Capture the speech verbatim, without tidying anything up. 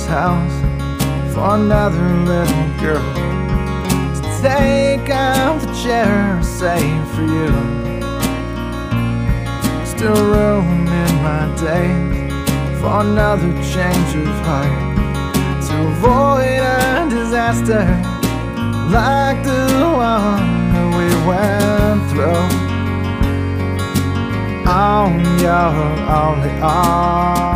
house for another little girl to take out the chair, save for you. Still room in my days for another change of heart, to avoid a disaster like the one that we went through. On your only arm,